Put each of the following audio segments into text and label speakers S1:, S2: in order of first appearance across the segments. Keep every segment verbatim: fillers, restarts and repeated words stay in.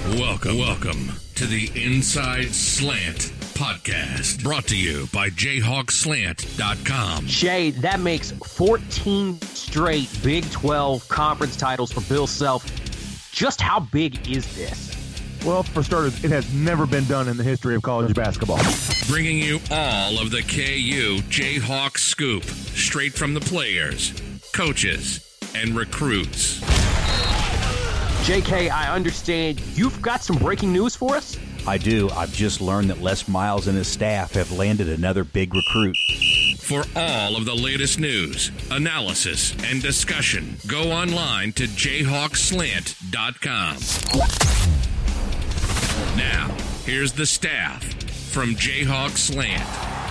S1: Welcome, welcome to the Inside Slant podcast, brought to you by jayhawk slant dot com.
S2: Shay, that makes fourteen straight Big twelve conference titles for Bill Self. Just how big is this?
S3: Well, for starters, it has never been done in the history of college basketball.
S1: Bringing you all of the K U Jayhawk scoop, straight from the players, coaches, and recruits.
S2: J K, I understand you've got some breaking news for us?
S4: I do. I've just learned that Les Miles and his staff have landed another big recruit.
S1: For all of the latest news, analysis, and discussion, go online to jayhawk slant dot com. Now, here's the staff from Jayhawk Slant.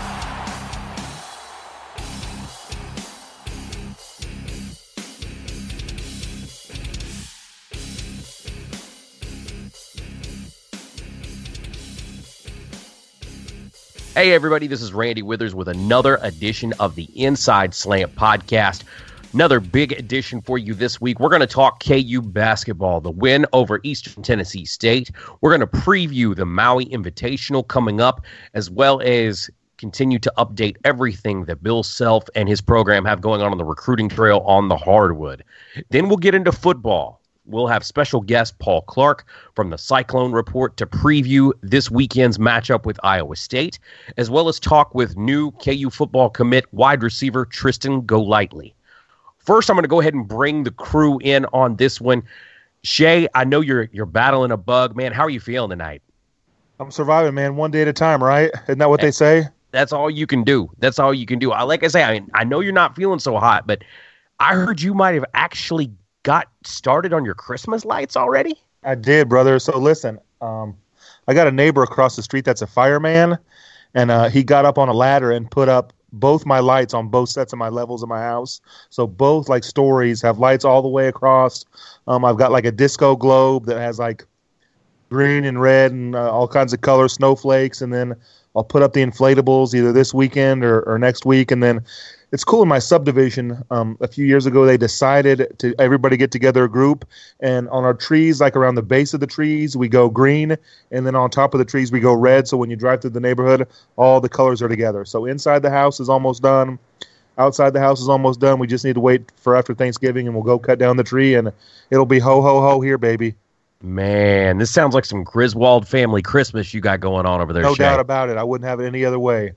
S2: Hey everybody, this is Randy Withers with another edition of the Inside Slant podcast. Another big edition for you this week. We're going to talk K U basketball, the win over Eastern Tennessee State. We're going to preview the Maui Invitational coming up, as well as continue to update everything that Bill Self and his program have going on on the recruiting trail on the hardwood. Then we'll get into football. We'll have special guest Paul Clark from the Cyclone Report to preview this weekend's matchup with Iowa State, as well as talk with new K U football commit wide receiver Tristan Golightly. First, I'm going to go ahead and bring the crew in on this one. Shay, I know you're you're battling a bug, man. How are you feeling tonight?
S3: I'm surviving, man, one day at a time, right? Isn't that what they say?
S2: That's all you can do. That's all you can do. I like I say, I mean, I know you're not feeling so hot, but I heard you might have actually got started on your Christmas lights already?
S3: I did, brother. So listen, um, I got a neighbor across the street that's a fireman, and uh, he got up on a ladder and put up both my lights on both sets of my levels of my house. So both like stories have lights all the way across. Um, I've got like a disco globe that has like green and red and uh, all kinds of color snowflakes, and then I'll put up the inflatables either this weekend or, or next week, and then it's cool in my subdivision. Um, a few years ago, they decided to everybody get together a group, and on our trees, like around the base of the trees, we go green, and then on top of the trees, we go red. So when you drive through the neighborhood, all the colors are together. So inside the house is almost done. Outside the house is almost done. We just need to wait for after Thanksgiving, and we'll go cut down the tree, and it'll be ho, ho, ho here, baby.
S2: Man, this sounds like some Griswold family Christmas you got going on over there,
S3: No
S2: Shay.
S3: doubt about it. I wouldn't have it any other way.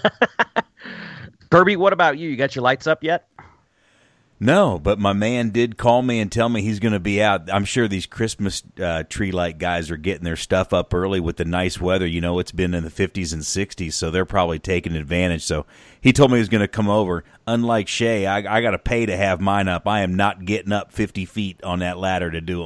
S2: Kirby, what about you? You got your lights up yet?
S4: No, but my man did call me and tell me he's going to be out. I'm sure these Christmas uh, tree light guys are getting their stuff up early with the nice weather. You know, it's been in the fifties and sixties, so they're probably taking advantage. So he told me he was going to come over. Unlike Shay, I, I got to pay to have mine up. I am not getting up fifty feet on that ladder to do them.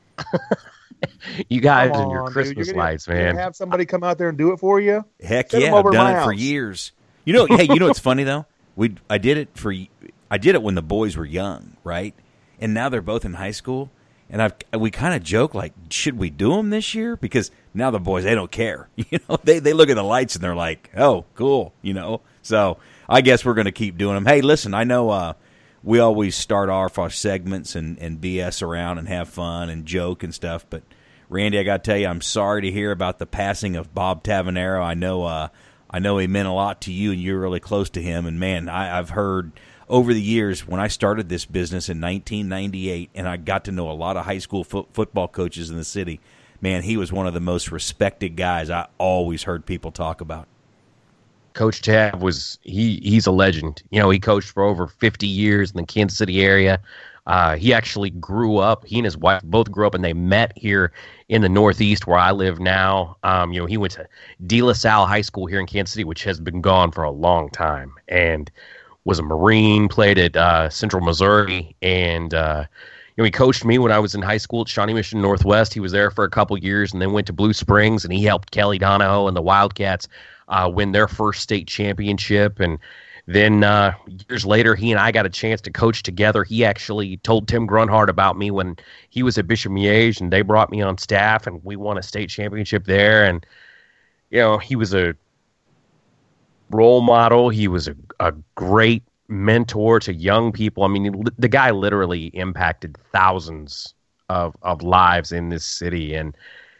S2: You guys
S3: Come
S2: and your
S3: on,
S2: Christmas
S3: dude. You're gonna-
S2: lights,
S3: you're
S2: man.
S3: gonna have somebody come out there and do it for you?
S4: Heck
S3: Send 'em
S4: yeah, I've
S3: over to
S4: done
S3: my
S4: it for
S3: house.
S4: years. You know, hey, you know what's funny though? We I did it for I did it when the boys were young, right? And now they're both in high school, and I've we kind of joke like, should we do them this year? Because now the boys, they don't care. You know, they they look at the lights and they're like, oh, cool. You know, so I guess we're going to keep doing them. Hey, listen, I know uh, we always start off our segments and and B S around and have fun and joke and stuff, but Randy, I got to tell you, I'm sorry to hear about the passing of Bob Tavanero. I know, uh, I know he meant a lot to you, and you're really close to him. And man, I, I've heard over the years when I started this business in nineteen ninety-eight, and I got to know a lot of high school fo- football coaches in the city. Man, he was one of the most respected guys I always heard people talk about.
S2: Coach Tav was he he's a legend. You know, he coached for over fifty years in the Kansas City area. Uh, he actually grew up. He and his wife both grew up, and they met here in the Northeast where I live now. Um, you know, he went to De La Salle High School here in Kansas City, which has been gone for a long time, and was a Marine. Played at uh, Central Missouri, and uh, you know, he coached me when I was in high school at Shawnee Mission Northwest. He was there for a couple years, and then went to Blue Springs, and he helped Kelly Donahoe and the Wildcats uh, win their first state championship. And then uh, years later, he and I got a chance to coach together. He actually told Tim Grunhard about me when he was at Bishop Miege, and they brought me on staff, and we won a state championship there. And, you know, he was a role model. He was a, a great mentor to young people. I mean, he, the guy literally impacted thousands of, of lives in this city. And,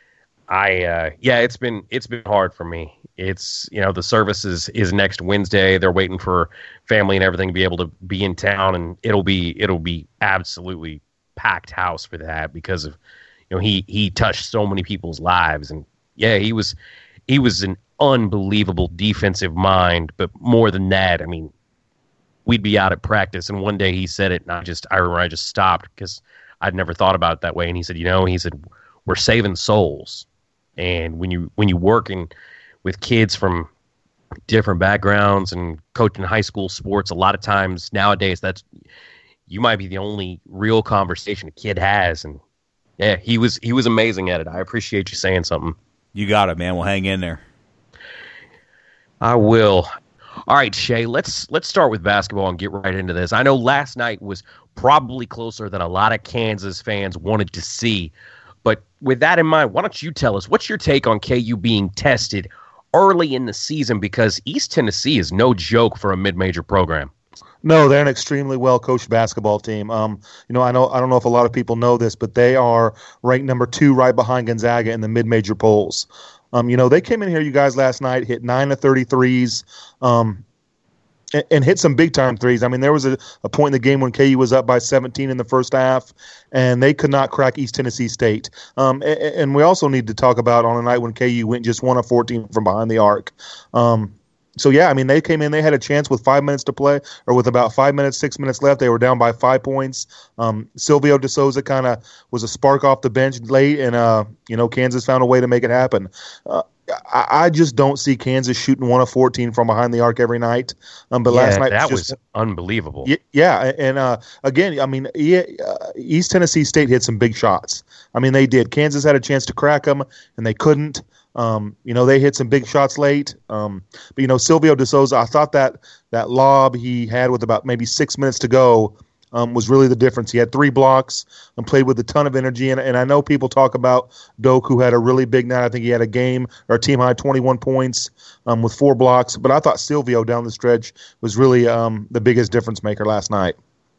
S2: I uh, yeah, it's been it's been hard for me. It's you know the service is, is next Wednesday. They're waiting for family and everything to be able to be in town, and it'll be it'll be absolutely packed house for that because of you know he he touched so many people's lives, and yeah, he was he was an unbelievable defensive mind. But more than that, I mean, we'd be out at practice, and one day he said it, and I just I remember I just stopped because I'd never thought about it that way, and he said, you know, he said we're saving souls. And when you when you working with kids from different backgrounds and coaching high school sports, a lot of times nowadays that's you might be the only real conversation a kid has. And yeah, he was he was amazing at it. I appreciate you saying something.
S4: You got it, man. We'll hang in there.
S2: I will. All right, Shay, let's let's start with basketball and get right into this. I know last night was probably closer than a lot of Kansas fans wanted to see. But with that in mind, why don't you tell us, what's your take on K U being tested early in the season? Because East Tennessee is no joke for a mid-major program.
S3: No, they're an extremely well-coached basketball team. Um, you know, I know I don't know if a lot of people know this, but they are ranked number two right behind Gonzaga in the mid-major polls. Um, you know, they came in here, you guys, last night, hit nine of thirty-threes, um, and, and hit some big-time threes. I mean, there was a, a point in the game when K U was up by seventeen in the first half, and they could not crack East Tennessee State. Um, and, and we also need to talk about on a night when K U went just one of fourteen from behind the arc. Um, so, yeah, I mean, they came in, they had a chance with five minutes to play, or with about five minutes, six minutes left. They were down by five points. Um, Silvio De Souza kind of was a spark off the bench late, and, uh, you know, Kansas found a way to make it happen. Uh, I, I just don't see Kansas shooting one of fourteen from behind the arc every night. Um, but
S2: yeah,
S3: last night
S2: that
S3: was, just,
S2: was unbelievable.
S3: Y- yeah, and uh, again, I mean, yeah, uh, East Tennessee State hit some big shots. I mean, they did. Kansas had a chance to crack them, and they couldn't. Um, you know, they hit some big shots late. Um, but, you know, Silvio De Souza, I thought that that lob he had with about maybe six minutes to go um, was really the difference. He had three blocks and played with a ton of energy. And, and I know people talk about Doak, who had a really big night. I think he had a game or a team high twenty-one points um, with four blocks. But I thought Silvio down the stretch was really um, the biggest difference maker last night.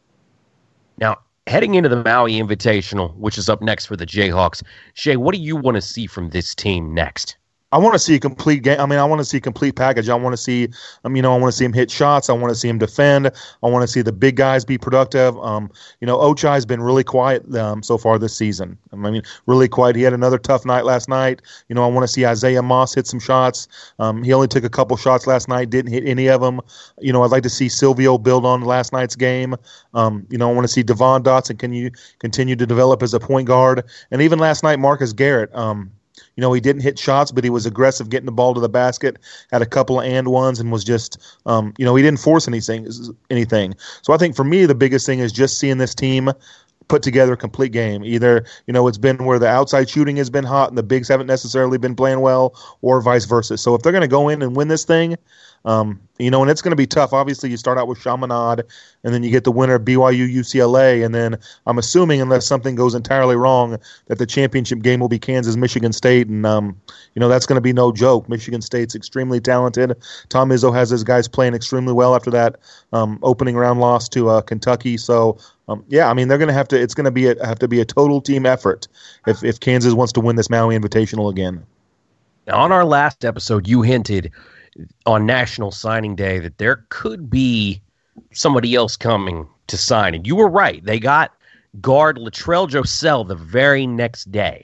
S2: Now, heading into the Maui Invitational, which is up next for the Jayhawks, Shay, what do you want to see from this team next?
S3: I want to see a complete game. I mean, I want to see a complete package. I want to see, um, you know, I want to see him hit shots. I want to see him defend. I want to see the big guys be productive. Um, you know, Ochai's been really quiet um, so far this season. I mean, really quiet. He had another tough night last night. You know, I want to see Isaiah Moss hit some shots. Um, he only took a couple shots last night, didn't hit any of them. You know, I'd like to see Silvio build on last night's game. Um, you know, I want to see Devon Dotson can you continue to develop as a point guard. And even last night, Marcus Garrett, um, you know, he didn't hit shots, but he was aggressive getting the ball to the basket, had a couple of and ones, and was just, um, you know, he didn't force anything. anything. So I think for me, the biggest thing is just seeing this team put together a complete game. Either, you know, it's been where the outside shooting has been hot and the bigs haven't necessarily been playing well, or vice versa. So if they're going to go in and win this thing, um, you know, and it's going to be tough. Obviously, you start out with Chaminade, and then you get the winner B Y U U C L A, and then I'm assuming, unless something goes entirely wrong, that the championship game will be Kansas Michigan State, and um, you know that's going to be no joke. Michigan State's extremely talented. Tom Izzo has his guys playing extremely well after that um, opening round loss to uh, Kentucky. So um, yeah, I mean they're going to have to. It's going to be a, have to be a total team effort if if Kansas wants to win this Maui Invitational again.
S2: Now, on our last episode, you hinted on National Signing Day that there could be somebody else coming to sign. And you were right. They got guard Latrell Josell the very next day.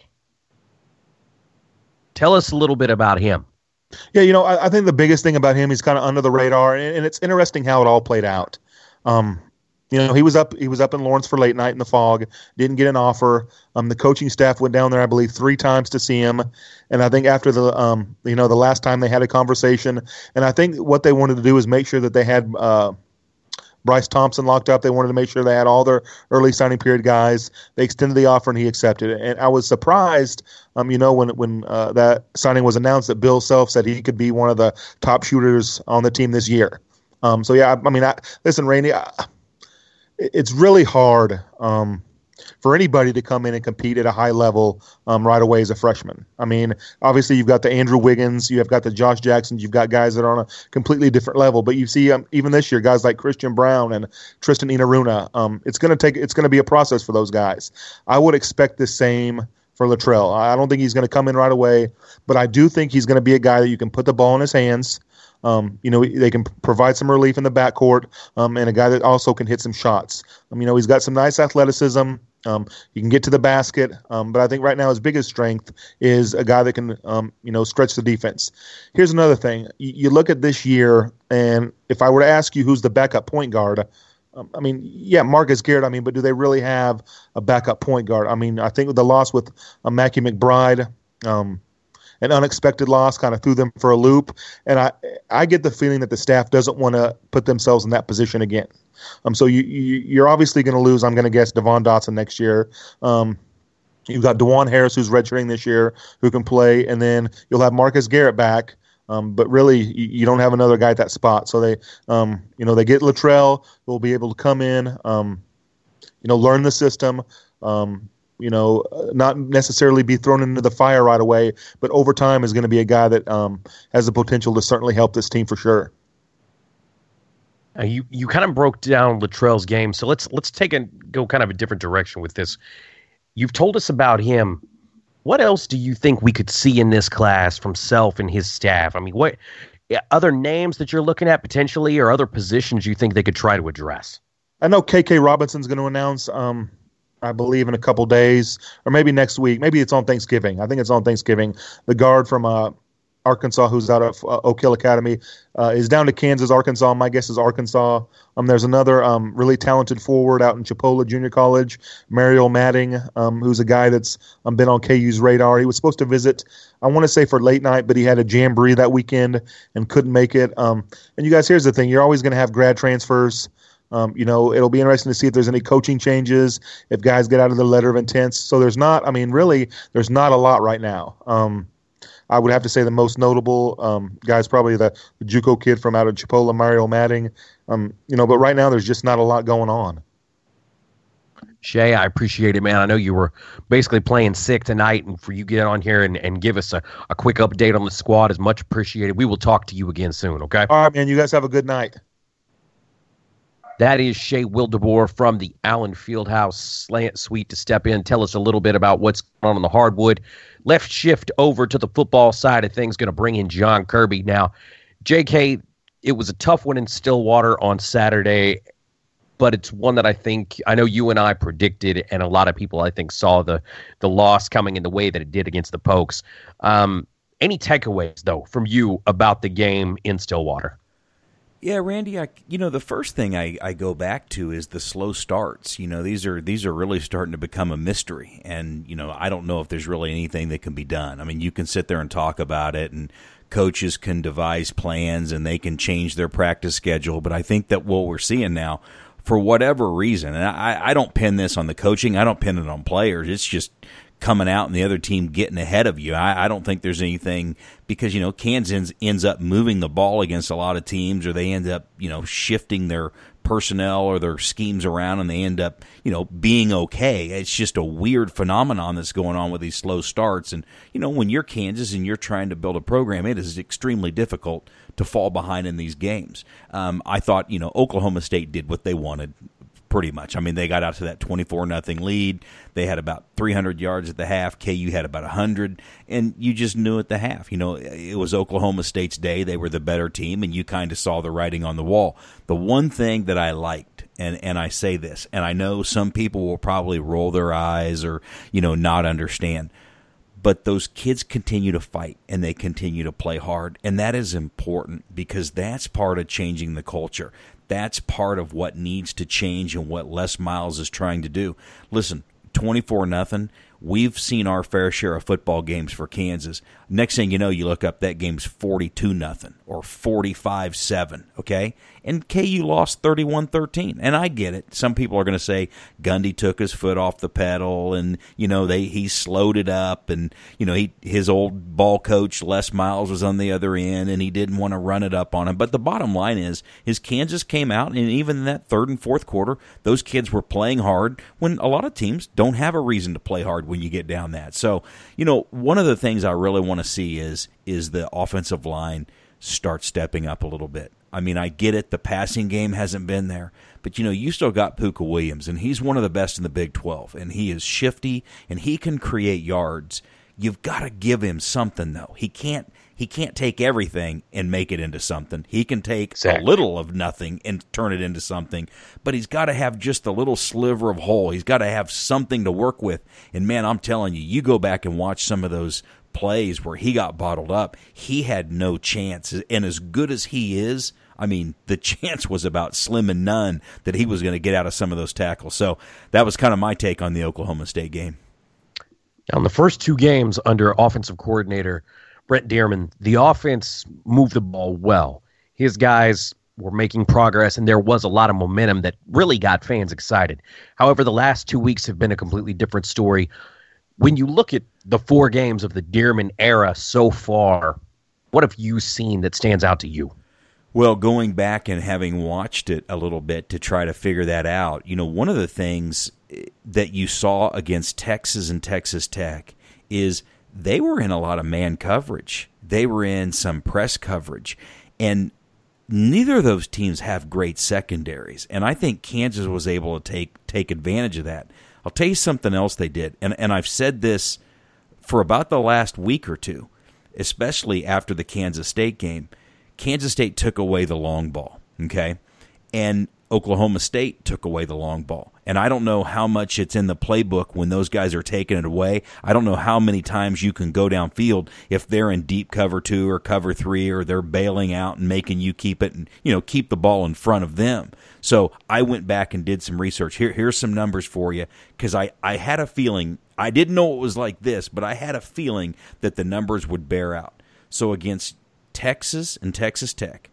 S2: Tell us a little bit about him.
S3: Yeah, you know, I, I think the biggest thing about him, he's kind of under the radar, and, and it's interesting how it all played out. Um, you know, he was up he was up in Lawrence for late night in the fog, didn't get an offer. Um, the coaching staff went down there, I believe, three times to see him. And I think after the, um, you know, the last time they had a conversation, and I think what they wanted to do is make sure that they had uh, Bryce Thompson locked up. They wanted to make sure they had all their early signing period guys. They extended the offer, and he accepted it. And I was surprised, um, you know, when when uh, that signing was announced, that Bill Self said he could be one of the top shooters on the team this year. Um, so yeah, I, I mean, I, listen, Randy, I, it's really hard um, for anybody to come in and compete at a high level um, right away as a freshman. I mean, obviously you've got the Andrew Wiggins, you have got the Josh Jacksons, you've got guys that are on a completely different level. But you see, um, even this year, guys like Christian Brown and Tristan Inaruna, um, it's going to take, it's going to be a process for those guys. I would expect the same for Latrell. I don't think he's going to come in right away, but I do think he's going to be a guy that you can put the ball in his hands. Um, you know, they can provide some relief in the backcourt, um, and a guy that also can hit some shots. Um, you know, he's got some nice athleticism. Um, he can get to the basket, um, but I think right now his biggest strength is a guy that can, um, you know, stretch the defense. Here's another thing. You, you look at this year, and if I were to ask you who's the backup point guard, um, I mean, yeah, Marcus Garrett, I mean, but do they really have a backup point guard? I mean, I think with the loss with uh, Mackie McBride, um, an unexpected loss kind of threw them for a loop. And I I get the feeling that the staff doesn't want to put themselves in that position again. Um, so you, you, you're obviously going to lose, I'm going to guess, Devon Dotson next year. Um, you've got DeJuan Harris, who's redshirting this year, who can play. And then you'll have Marcus Garrett back. Um, but really, you, you don't have another guy at that spot. So they, um, you know, they get Latrell, who will be able to come in, um, you know, learn the system, um, you know, not necessarily be thrown into the fire right away, but over time is going to be a guy that um, has the potential to certainly help this team for sure.
S2: Uh, you you kind of broke down Latrell's game, so let's let's take and go kind of a different direction with this. You've told us about him. What else do you think we could see in this class from Self and his staff? I mean, what other names that you're looking at potentially, or other positions you think they could try to address?
S3: I know K K Robinson's going to announce. Um, I believe in a couple days, or maybe next week. Maybe it's on Thanksgiving. I think it's on Thanksgiving. The guard from uh, Arkansas, who's out of uh, Oak Hill Academy, uh, is down to Kansas, Arkansas. My guess is Arkansas. Um, there's another um, really talented forward out in Chipola Junior College, Mario Madding, um, who's a guy that's um, been on K U's radar. He was supposed to visit, I want to say for late night, but he had a jamboree that weekend and couldn't make it. Um, and you guys, here's the thing. You're always going to have grad transfers. Um, you know, it'll be interesting to see if there's any coaching changes, if guys get out of the letter of intent. So there's not, I mean, really, there's not a lot right now. Um, I would have to say the most notable um, guy is probably the, the JUCO kid from out of Chipola, Mario Madding. Um, you know, but right now there's just not a lot going on.
S2: Shay, I appreciate it, man. I know you were basically playing sick tonight, and for you to get on here and, and give us a, a quick update on the squad is much appreciated. We will talk to you again soon, okay?
S3: All right, man. You guys have a good night.
S2: That is Shea Wildeboer from the Allen Fieldhouse Slant Suite to step in, tell us a little bit about what's going on on the hardwood. Left shift over to the football side of things, going to bring in John Kirby. Now, J K, it was a tough one in Stillwater on Saturday, but it's one that I think, I know you and I predicted, and a lot of people I think saw the, the loss coming in the way that it did against the Pokes. Um, any takeaways, though, from you about the game in Stillwater?
S4: Yeah, Randy, I, you know, the first thing I, I go back to is the slow starts. You know, these are these are really starting to become a mystery. And, you know, I don't know if there's really anything that can be done. I mean, you can sit there and talk about it, and coaches can devise plans, and they can change their practice schedule. But I think that what we're seeing now, for whatever reason, and I, I don't pin this on the coaching, I don't pin it on players, it's just coming out and the other team getting ahead of you. I, I don't think there's anything, because, you know, Kansas ends up moving the ball against a lot of teams, or they end up, you know, shifting their personnel or their schemes around, and they end up, you know, being okay. It's just a weird phenomenon that's going on with these slow starts. And, you know, when you're Kansas and you're trying to build a program, it is extremely difficult to fall behind in these games. Um, I thought, you know, Oklahoma State did what they wanted. Pretty much. I mean, they got out to that twenty-four nothing lead. They had about three hundred yards at the half. K U had about one hundred, and you just knew at the half. You know, it was Oklahoma State's day. They were the better team, and you kind of saw the writing on the wall. The one thing that I liked, and, and I say this, and I know some people will probably roll their eyes or, you know, not understand, but those kids continue to fight, and they continue to play hard, and that is important, because that's part of changing the culture. That's part of what needs to change and what Les Miles is trying to do. Listen, twenty-four nothing. We've seen our fair share of football games for Kansas. Next thing you know, you look up, that game's forty-two nothing or forty-five seven, okay? And K U lost thirty-one thirteen. And I get it. Some people are going to say Gundy took his foot off the pedal, and, you know, they he slowed it up, and, you know, he his old ball coach Les Miles was on the other end, and he didn't want to run it up on him. But the bottom line is, is Kansas came out, and even in that third and fourth quarter, those kids were playing hard when a lot of teams don't have a reason to play hard when you get down that. So, you know, one of the things I really want to see is is the offensive line start stepping up a little bit. I mean, I get it. The passing game hasn't been there. But, you know, you still got Puka Williams, and he's one of the best in the Big twelve, and he is shifty, and he can create yards. You've got to give him something, though. He can't he can't take everything and make it into something. He can take exactly. a little of nothing and turn it into something, but he's got to have just a little sliver of whole. He's got to have something to work with. And, man, I'm telling you, you go back and watch some of those plays where he got bottled up, he had no chance. And as good as he is, I mean, the chance was about slim and none that he was going to get out of some of those tackles. So that was kind of my take on the Oklahoma State game.
S2: Now, in the first two games under offensive coordinator Brent Dearman, the offense moved the ball well. His guys were making progress, and there was a lot of momentum that really got fans excited. However, the last two weeks have been a completely different story. When you look at the four games of the Dearman era so far, what have you seen that stands out to you?
S4: Well, going back and having watched it a little bit to try to figure that out, you know, one of the things that you saw against Texas and Texas Tech is they were in a lot of man coverage. They were in some press coverage. And neither of those teams have great secondaries. And I think Kansas was able to take take advantage of that. I'll tell you something else they did. And, and I've said this for about the last week or two, especially after the Kansas State game. Kansas State took away the long ball, okay? And Oklahoma State took away the long ball. And I don't know how much it's in the playbook when those guys are taking it away. I don't know how many times you can go downfield if they're in deep cover two or cover three or they're bailing out and making you keep it and, you know, keep the ball in front of them. So I went back and did some research. Here, here's some numbers for you because I, I had a feeling, I didn't know it was like this, but I had a feeling that the numbers would bear out. So against Texas and Texas Tech,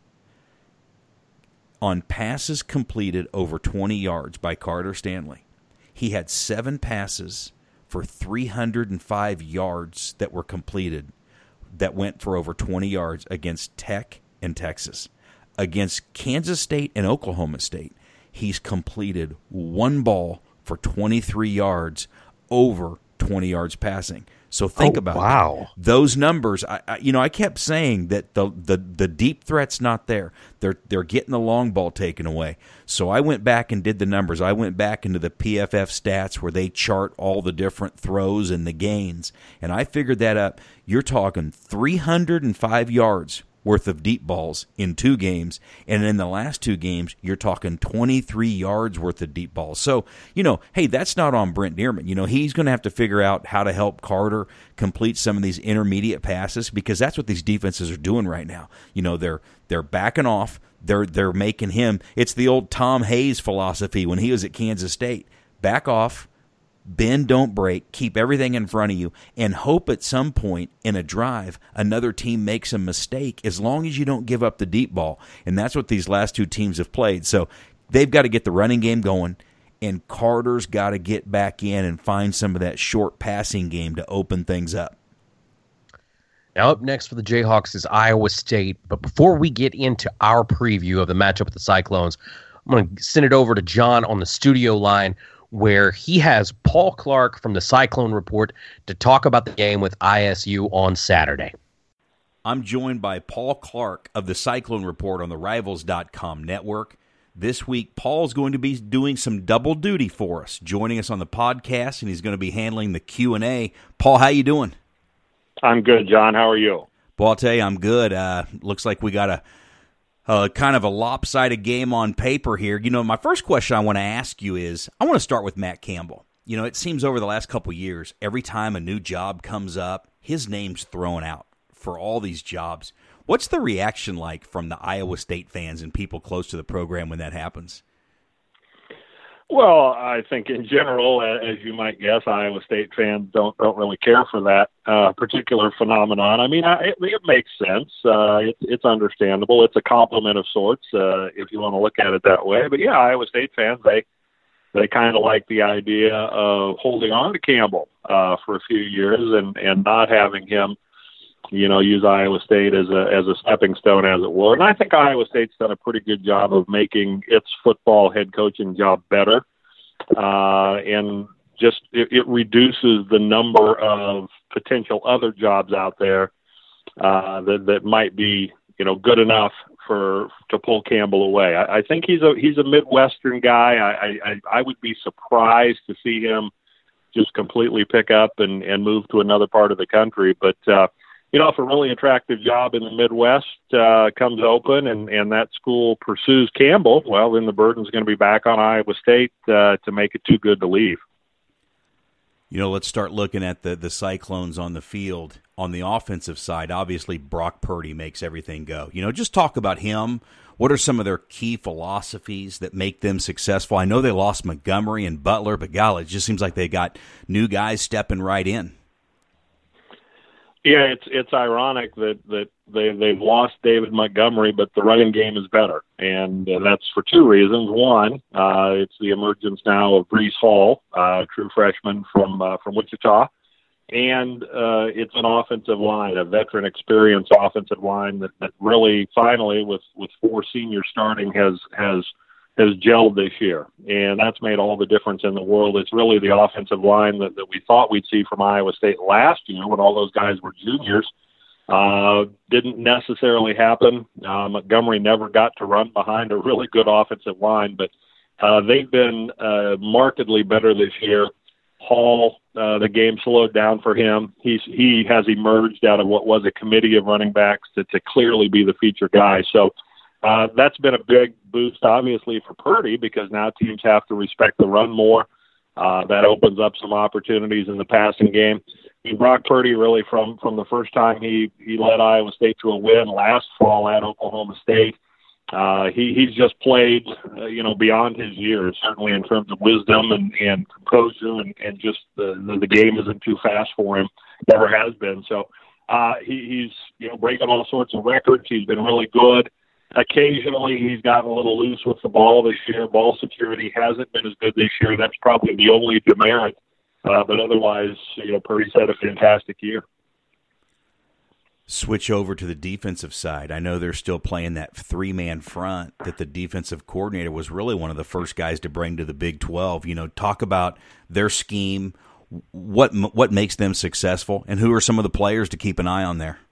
S4: on passes completed over twenty yards by Carter Stanley, he had seven passes for three hundred five yards that were completed that went for over twenty yards against Tech and Texas. Against Kansas State and Oklahoma State, he's completed one ball for twenty-three yards over twenty yards passing. So think
S2: oh,
S4: about
S2: wow.
S4: that. Those numbers. I, I, you know, I kept saying that the, the the deep threat's not there. They're they're getting the long ball taken away. So I went back and did the numbers. I went back into the P F F stats where they chart all the different throws and the gains, and I figured that up. You're talking three hundred five yards worth of deep balls in two games, and in the last two games, you're talking twenty-three yards worth of deep balls. So, you know, hey, that's not on Brent Dearman. You know, he's going to have to figure out how to help Carter complete some of these intermediate passes because that's what these defenses are doing right now. You know, they're they're backing off. They're they're making him. It's the old Tom Hayes philosophy when he was at Kansas State. Back off. Bend, don't break, keep everything in front of you, and hope at some point in a drive another team makes a mistake as long as you don't give up the deep ball. And that's what these last two teams have played. So they've got to get the running game going, and Carter's got to get back in and find some of that short passing game to open things up.
S2: Now up next for the Jayhawks is Iowa State. But before we get into our preview of the matchup with the Cyclones, I'm going to send it over to John on the studio line, where he has Paul Clark from the Cyclone Report to talk about the game with I S U on Saturday.
S4: I'm joined by Paul Clark of the Cyclone Report on the Rivals dot com network. This week, Paul's going to be doing some double duty for us, joining us on the podcast, and he's going to be handling the Q and A. Paul, how you doing?
S5: I'm good, John. How are you?
S4: Well, I'll tell you, I'm good. Uh, looks like we got a Uh, kind of a lopsided game on paper here. You know, my first question I want to ask you is, I want to start with Matt Campbell. You know, it seems over the last couple of years, every time a new job comes up, his name's thrown out for all these jobs. What's the reaction like from the Iowa State fans and people close to the program when that happens?
S5: Well, I think in general, as you might guess, Iowa State fans don't don't really care for that uh, particular phenomenon. I mean, I, it, it makes sense. Uh, it, it's understandable. It's a compliment of sorts, uh, if you want to look at it that way. But yeah, Iowa State fans, they they kind of like the idea of holding on to Campbell uh, for a few years and, and not having him, you know, use Iowa State as a as a stepping stone, as it were. And I think Iowa State's done a pretty good job of making its football head coaching job better. Uh, and just it, it reduces the number of potential other jobs out there uh, that that might be you know, good enough for to pull Campbell away. I, I think he's a he's a Midwestern guy. I, I I would be surprised to see him just completely pick up and, and move to another part of the country. But, uh, you know, if a really attractive job in the Midwest uh, comes open and, and that school pursues Campbell, well, then the burden's going to be back on Iowa State uh, to make it too good to leave.
S4: You know, let's start looking at the, the Cyclones on the field. On the offensive side, obviously Brock Purdy makes everything go. You know, just talk about him. What are some of their key philosophies that make them successful? I know they lost Montgomery and Butler, but golly, it just seems like they got new guys stepping right in.
S5: Yeah, it's it's ironic that, that they, they've lost David Montgomery, but the running game is better. And uh, that's for two reasons. One, uh, it's the emergence now of Breece Hall, uh, true freshman from uh, from Wichita. And uh, it's an offensive line, a veteran experience offensive line that, that really finally, with, with four seniors starting, has has has gelled this year. And that's made all the difference in the world. It's really the offensive line that, that we thought we'd see from Iowa State last year when all those guys were juniors. Uh, didn't necessarily happen. Uh, Montgomery never got to run behind a really good offensive line, but uh, they've been uh, markedly better this year. Hall, uh, the game slowed down for him. He's he has emerged out of what was a committee of running backs to, to clearly be the feature guy. So uh, that's been a big boost, obviously, for Purdy, because now teams have to respect the run more. Uh, that opens up some opportunities in the passing game. I mean, Brock Purdy, really, from, from the first time he, he led Iowa State to a win last fall at Oklahoma State, Uh, he, he's just played, uh, you know, beyond his years, certainly in terms of wisdom and, and composure, and, and just the, the, the game isn't too fast for him, never has been. So uh, he, he's, you know, breaking all sorts of records. He's been really good. Occasionally he's gotten a little loose with the ball this year. Ball security hasn't been as good this year. That's probably the only demerit. Uh, but otherwise, you know, Purdy's had a fantastic year.
S4: Switch over to the defensive side. I know they're still playing that three-man front that the defensive coordinator was really one of the first guys to bring to the Big twelve. You know, talk about their scheme, what what makes them successful, and who are some of the players to keep an eye on there?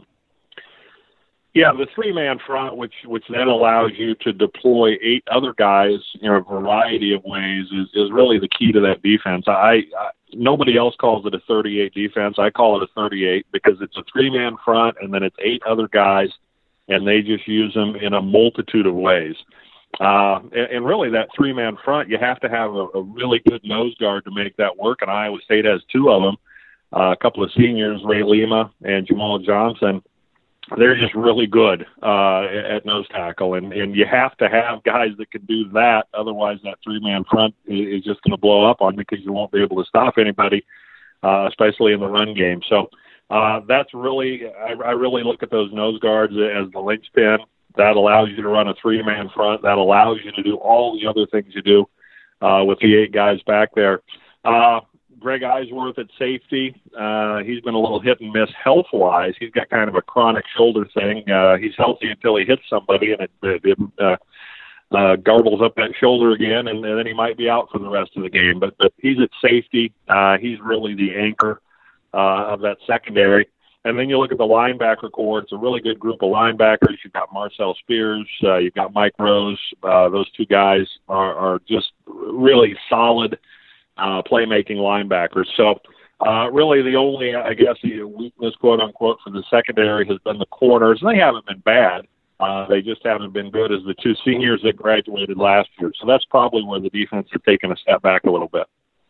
S5: Yeah, the three-man front, which which then allows you to deploy eight other guys in a variety of ways, is, is really the key to that defense. I, I nobody else calls it a thirty-eight defense. I call it a thirty-eight because it's a three-man front, and then it's eight other guys, and they just use them in a multitude of ways. Uh, and, and really, that three-man front, you have to have a, a really good nose guard to make that work, and Iowa State has two of them, uh, a couple of seniors, Ray Lima and Jamal Johnson. They're just really good uh, at nose tackle, and, and you have to have guys that can do that. Otherwise, that three-man front is just going to blow up on you because you won't be able to stop anybody, uh, especially in the run game. So uh, that's really I, I really look at those nose guards as the linchpin. That allows you to run a three-man front. That allows you to do all the other things you do uh, with the eight guys back there. Uh, Greg Eisworth at safety. Uh, he's been a little hit and miss health-wise. He's got kind of a chronic shoulder thing. Uh, he's healthy until he hits somebody, and it, it, it uh, uh, garbles up that shoulder again, and, and then he might be out for the rest of the game. But, but he's at safety. Uh, he's really the anchor uh, of that secondary. And then you look at the linebacker core. It's a really good group of linebackers. You've got Marcel Spears. Uh, you've got Mike Rose. Uh, those two guys are, are just really solid Uh, playmaking linebackers. So uh, really the only, I guess, weakness, quote unquote, for the secondary has been the corners. And they haven't been bad. Uh, they just haven't been good as the two seniors that graduated last year. So that's probably where the defense has taken a step back a little bit.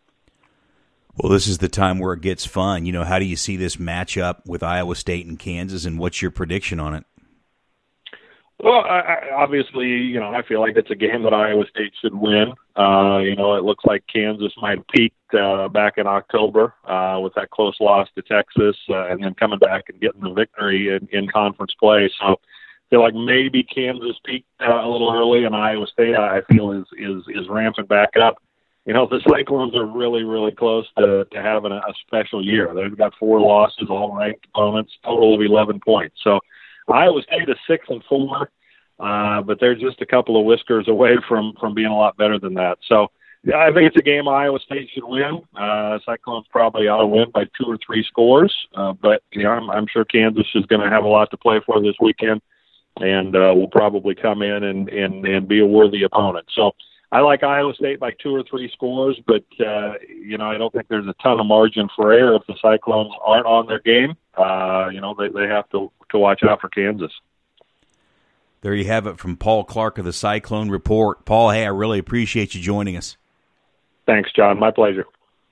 S4: Well, this is the time where it gets fun. You know, how do you see this matchup with Iowa State and Kansas, and what's your prediction on it?
S5: Well, I, I, obviously, you know, I feel like it's a game that Iowa State should win. Uh, you know, it looks like Kansas might have peaked uh, back in October uh, with that close loss to Texas, uh, and then coming back and getting the victory in, in conference play. So I feel like maybe Kansas peaked uh, a little early, and Iowa State, I feel, is is is ramping back up. You know, the Cyclones are really, really close to, to having a, a special year. They've got four losses, all ranked opponents, total of eleven points. So Iowa State is six and four, uh, but they're just a couple of whiskers away from, from being a lot better than that. So yeah, I think it's a game Iowa State should win. Uh, Cyclones probably ought to win by two or three scores, uh, but you know, I'm, I'm sure Kansas is going to have a lot to play for this weekend. and uh, will probably come in and, and, and be a worthy opponent. So I like Iowa State by two or three scores, but, uh, you know, I don't think there's a ton of margin for error if the Cyclones aren't on their game. Uh, you know, they, they have to, to watch out for Kansas.
S4: There you have it from Paul Clark of the Cyclone Report. Paul, hey, I really appreciate you joining us.
S5: Thanks, John. My pleasure.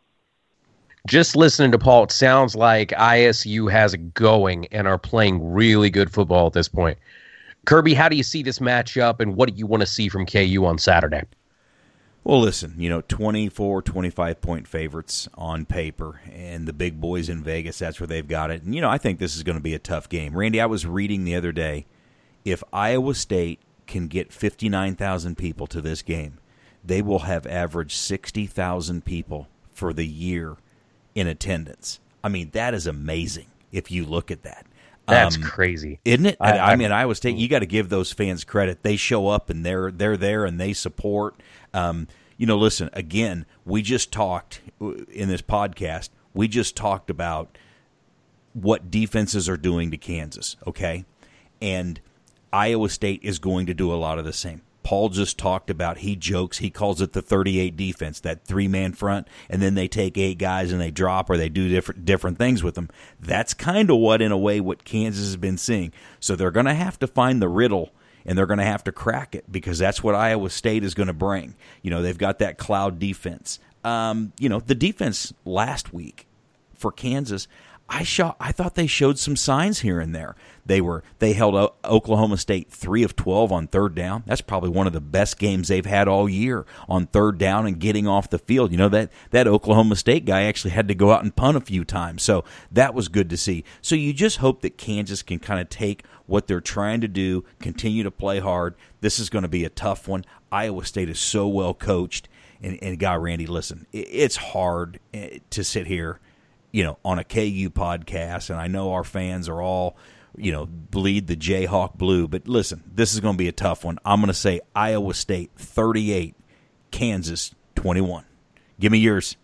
S2: Just listening to Paul, it sounds like I S U has it going and are playing really good football at this point. Kirby, how do you see this matchup, and what do you want to see from K U on Saturday?
S4: Well, listen, you know, twenty-four, twenty-five point favorites on paper, and the big boys in Vegas, that's where they've got it. And, you know, I think this is going to be a tough game. Randy, I was reading the other day, if Iowa State can get fifty-nine thousand people to this game, they will have averaged sixty thousand people for the year in attendance. I mean, that is amazing if you look at that.
S2: That's
S4: um,
S2: crazy.
S4: Isn't it?
S2: I,
S4: I, I mean, Iowa State, you got to give those fans credit. They show up, and they're they're there, and they support. Um, you know, listen, again, we just talked in this podcast, we just talked about what defenses are doing to Kansas, okay? And Iowa State is going to do a lot of the same. Paul just talked about, he jokes, he calls it the thirty-eight defense, that three-man front, and then they take eight guys and they drop or they do different different things with them. That's kind of what, in a way, what Kansas has been seeing. So they're going to have to find the riddle, and they're going to have to crack it, because that's what Iowa State is going to bring. You know, they've got that cloud defense. Um, you know, the defense last week for Kansas, I saw, I thought they showed some signs here and there. They were they held o- Oklahoma State three of twelve on third down. That's probably one of the best games they've had all year on third down and getting off the field. You know, that that Oklahoma State guy actually had to go out and punt a few times. So that was good to see. So you just hope that Kansas can kind of take what they're trying to do, continue to play hard. This is going to be a tough one. Iowa State is so well coached. And, and God, Randy, listen, it, it's hard to sit here, you know, on a K U podcast, and I know our fans are all, you know, bleed the Jayhawk blue. But listen, this is going to be a tough one. I'm going to say Iowa State thirty-eight, Kansas twenty-one. Give me yours.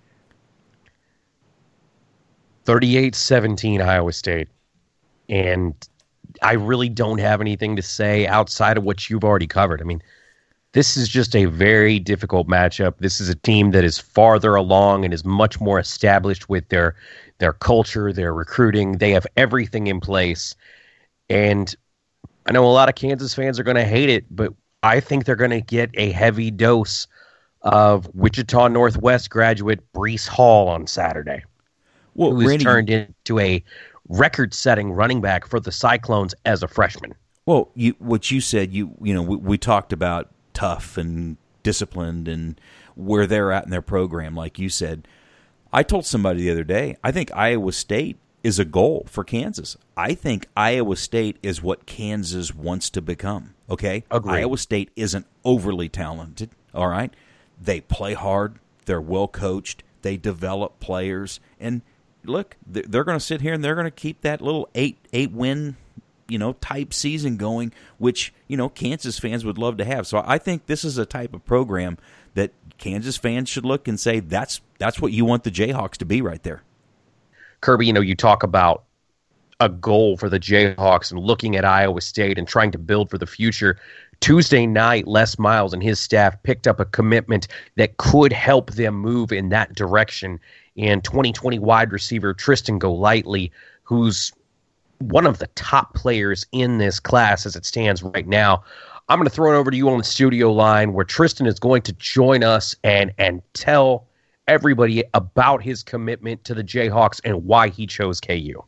S2: thirty-eight seventeen Iowa State. And I really don't have anything to say outside of what you've already covered. I mean, this is just a very difficult matchup. This is a team that is farther along and is much more established with their their culture, their recruiting. They have everything in place. And I know a lot of Kansas fans are going to hate it, but I think they're going to get a heavy dose of Wichita Northwest graduate Breece Hall on Saturday,
S4: well,
S2: who has
S4: Randy,
S2: turned into a record-setting running back for the Cyclones as a freshman.
S4: Well, you, what you said, you you know, we, we talked about tough and disciplined and where they're at in their program, like you said. I told somebody the other day, I think Iowa State is a goal for Kansas. I think Iowa State is what Kansas wants to become, okay?
S2: Agreed.
S4: Iowa State isn't overly talented, all right? They play hard. They're well coached. They develop players. And look, they're going to sit here and they're going to keep that little eight eight win, you know, type season going, which, you know, Kansas fans would love to have. So I think this is a type of program that Kansas fans should look and say, that's that's what you want the Jayhawks to be right there.
S2: Kirby, you know, you talk about a goal for the Jayhawks and looking at Iowa State and trying to build for the future. Tuesday night, Les Miles and his staff picked up a commitment that could help them move in that direction. And twenty twenty wide receiver Tristan Golightly, who's one of the top players in this class as it stands right now. I'm going to throw it over to you on the studio line where Tristan is going to join us and and tell everybody about his commitment to the Jayhawks and why he chose K U.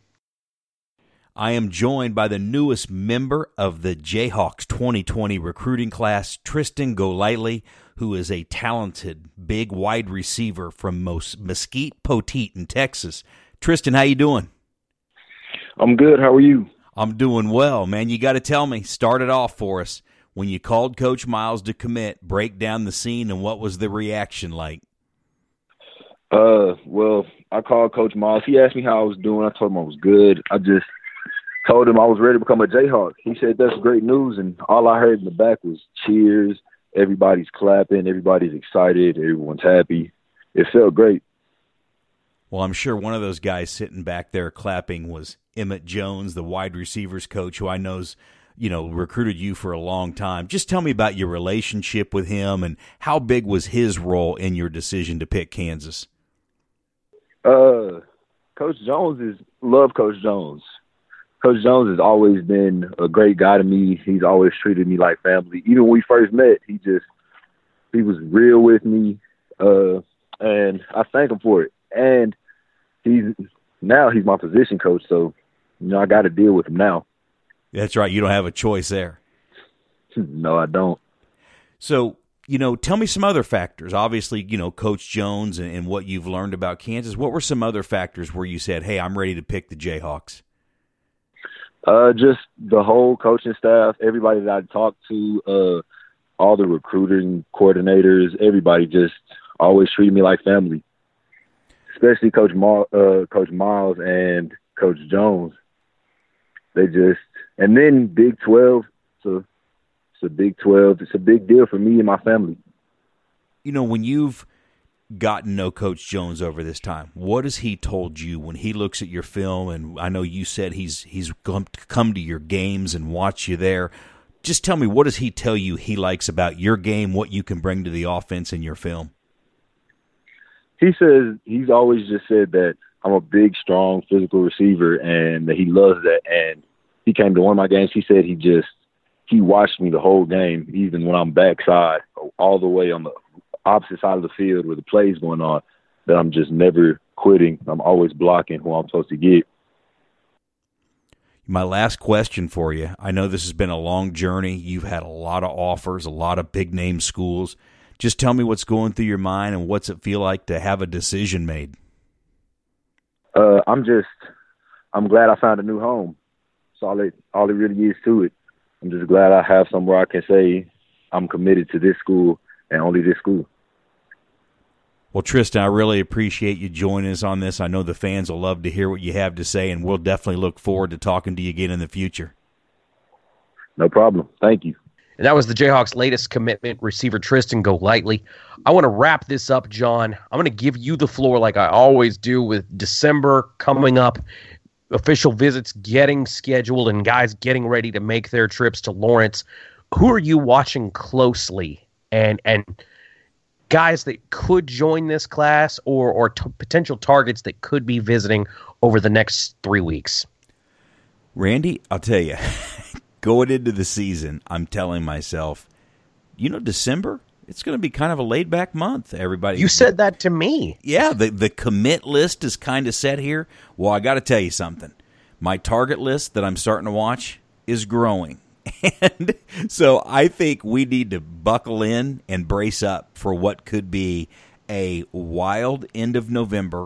S4: I am joined by the newest member of the Jayhawks twenty twenty recruiting class, Tristan Golightly, who is a talented big wide receiver from Mos- Mesquite Poteet in Texas. Tristan, how you doing?
S6: I'm good. How are you?
S4: I'm doing well, man. You got to tell me, start it off for us. When you called Coach Miles to commit, break down the scene, and what was the reaction like?
S6: Uh, well, I called Coach Miles. He asked me how I was doing. I told him I was good. I just told him I was ready to become a Jayhawk. He said, that's great news, and all I heard in the back was cheers. Everybody's clapping. Everybody's excited. Everyone's happy. It felt great.
S4: Well, I'm sure one of those guys sitting back there clapping was Emmett Jones, the wide receivers coach, who I know's you know, recruited you for a long time. Just tell me about your relationship with him and how big was his role in your decision to pick Kansas?
S6: Uh, Coach Jones is love Coach Jones. Coach Jones has always been a great guy to me. He's always treated me like family. Even when we first met, he just he was real with me, uh, and I thank him for it. And he's now he's my position coach, so you know I got to deal with him now.
S4: That's right. You don't have a choice there.
S6: No, I don't.
S4: So, you know, tell me some other factors. Obviously, you know, Coach Jones and, and what you've learned about Kansas. What were some other factors where you said, hey, I'm ready to pick the Jayhawks?
S6: Uh, just the whole coaching staff, everybody that I talked to, uh, all the recruiting coordinators, everybody just always treated me like family, especially Coach Ma- uh, Coach Miles and Coach Jones. They just – and then Big twelve, so it's a Big twelve. It's a big deal for me and my family.
S4: You know, when you've gotten to know Coach Jones over this time, what has he told you when he looks at your film? And I know you said he's he's come to, come to your games and watch you there. Just tell me, what does he tell you he likes about your game, what you can bring to the offense in your film?
S6: He says he's always just said that I'm a big, strong, physical receiver and that he loves that. And he came to one of my games. He said he just he watched me the whole game, even when I'm backside, all the way on the opposite side of the field where the play's going on, that I'm just never quitting. I'm always blocking who I'm supposed to get.
S4: My last question for you. I know this has been a long journey. You've had a lot of offers, a lot of big-name schools. Just tell me what's going through your mind and what's it feel like to have a decision made?
S6: Uh, I'm just – I'm glad I found a new home. That's all it, all it really is to it. I'm just glad I have somewhere I can say I'm committed to this school and only this school.
S4: Well, Tristan, I really appreciate you joining us on this. I know the fans will love to hear what you have to say, and we'll definitely look forward to talking to you again in the future.
S6: No problem. Thank you.
S2: And that was the Jayhawks' latest commitment, receiver Tristan Golightly. I want to wrap this up, John. I'm going to give you the floor like I always do with December coming up, official visits getting scheduled, and guys getting ready to make their trips to Lawrence. Who are you watching closely? And and guys that could join this class or or t- potential targets that could be visiting over the next three weeks?
S4: Randy, I'll tell you, going into the season, I'm telling myself, you know, December, it's going to be kind of a laid-back month. Everybody,
S2: you said that to me.
S4: Yeah, the, the commit list is kind of set here. Well, I got to tell you something. My target list that I'm starting to watch is growing. And so I think we need to buckle in and brace up for what could be a wild end of November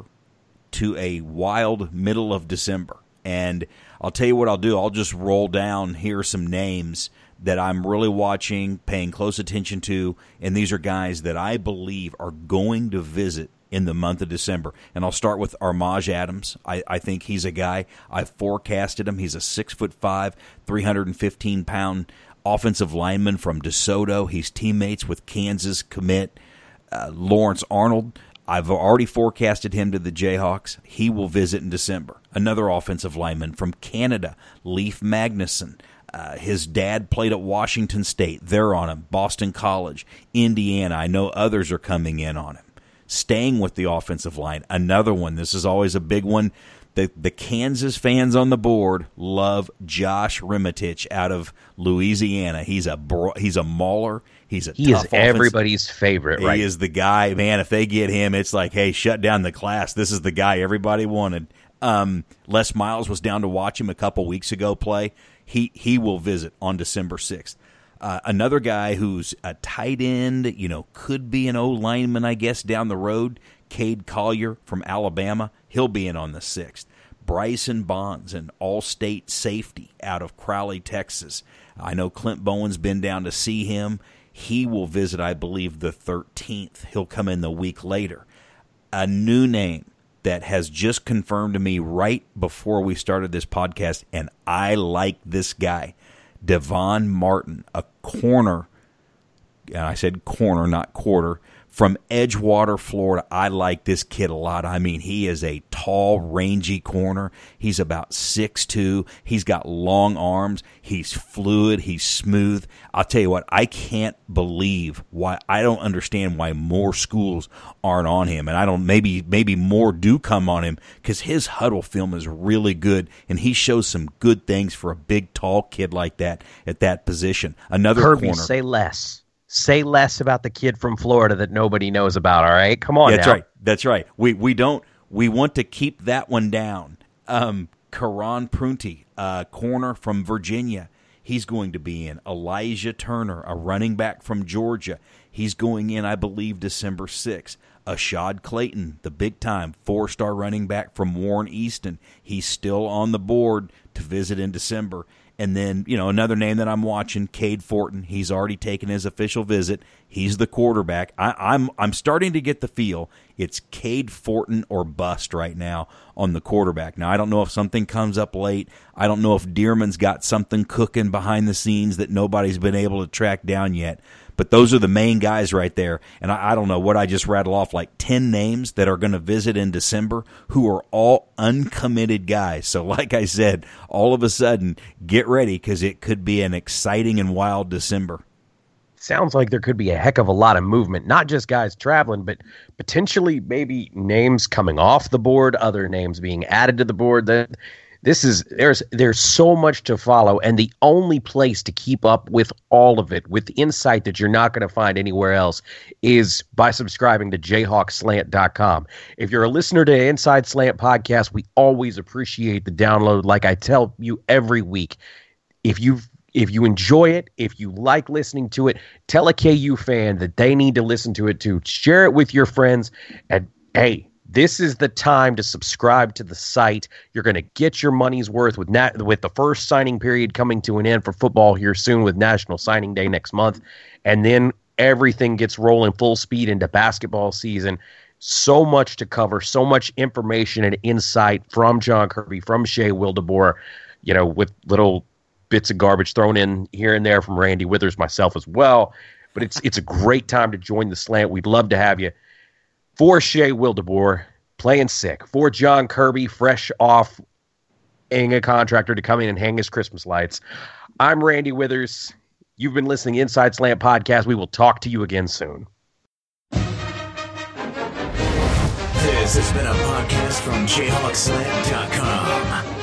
S4: to a wild middle of December. And I'll tell you what I'll do. I'll just roll down here some names that I'm really watching, paying close attention to, and these are guys that I believe are going to visit in the month of December. And I'll start with Armaj Adams. I, I think he's a guy. I've forecasted him. He's a six foot five, three hundred fifteen pound offensive lineman from DeSoto. He's teammates with Kansas commit uh, Lawrence Arnold. I've already forecasted him to the Jayhawks. He will visit in December. Another offensive lineman from Canada, Leif Magnuson. Uh, his dad played at Washington State. They're on him. Boston College, Indiana. I know others are coming in on him. Staying with the offensive line, another one. This is always a big one. The the Kansas fans on the board love Josh Rimitich out of Louisiana. He's a bro, he's a mauler. He's a
S2: he
S4: tough
S2: is everybody's favorite.
S4: He
S2: right?
S4: is the guy, man. If they get him, it's like, hey, shut down the class. This is the guy everybody wanted. Um, Les Miles was down to watch him a couple weeks ago play. He he will visit on December sixth. Uh, another guy who's a tight end, you know, could be an O-lineman, I guess, down the road, Cade Collier from Alabama. He'll be in on the sixth. Bryson Bonds, an all-state safety out of Crowley, Texas. I know Clint Bowen's been down to see him. He will visit, I believe, the thirteenth. He'll come in the week later. A new name that has just confirmed to me right before we started this podcast, and I like this guy. Devon Martin, a corner, and I said corner, not quarter, from Edgewater, Florida. I like this kid a lot. I mean, he is a tall, rangy corner. He's about six two. He's got long arms. He's fluid. He's smooth. I'll tell you what, I can't believe why, I don't understand why more schools aren't on him. And I don't, maybe, maybe more do come on him because his huddle film is really good and he shows some good things for a big, tall kid like that at that position. Another
S2: Kirby,
S4: corner.
S2: say less. Say less about the kid from Florida that nobody knows about, all right? Come on
S4: That's
S2: now.
S4: right. That's right. We we don't we want to keep that one down. Um, Karan Prunty, uh, corner from Virginia. He's going to be in. Elijah Turner, a running back from Georgia. He's going in, I believe, December sixth. Ashad Clayton, the big-time four-star running back from Warren Easton. He's still on the board to visit in December. And then, you know, another name that I'm watching, Cade Fortin. He's already taken his official visit. He's the quarterback. I, I'm I'm starting to get the feel it's Cade Fortin or bust right now on the quarterback. Now, I don't know if something comes up late. I don't know if Dearman's got something cooking behind the scenes that nobody's been able to track down yet. But those are the main guys right there. And I, I don't know what I just rattled off, like ten names that are going to visit in December who are all uncommitted guys. So like I said, all of a sudden, get ready because it could be an exciting and wild December.
S2: Sounds like there could be a heck of a lot of movement, not just guys traveling, but potentially maybe names coming off the board, other names being added to the board. That This is there's there's so much to follow, and the only place to keep up with all of it, with insight that you're not going to find anywhere else, is by subscribing to jayhawk slant dot com. If you're a listener to Inside Slant Podcast, we always appreciate the download. Like I tell you every week, if you if you enjoy it, if you like listening to it, tell a K U fan that they need to listen to it too. Share it with your friends, and hey, this is the time to subscribe to the site. You're going to get your money's worth with nat- with the first signing period coming to an end for football here soon with National Signing Day next month. And then everything gets rolling full speed into basketball season. So much to cover, so much information and insight from John Kirby, from Shea Wildeboer, you know, with little bits of garbage thrown in here and there from Randy Withers, myself as well. But it's it's a great time to join the slant. We'd love to have you. For Shea Wildeboer, playing sick. For John Kirby, fresh off being a contractor to come in and hang his Christmas lights. I'm Randy Withers. You've been listening to Inside Slant Podcast. We will talk to you again soon.
S7: This has been a podcast from jayhawk slant dot com.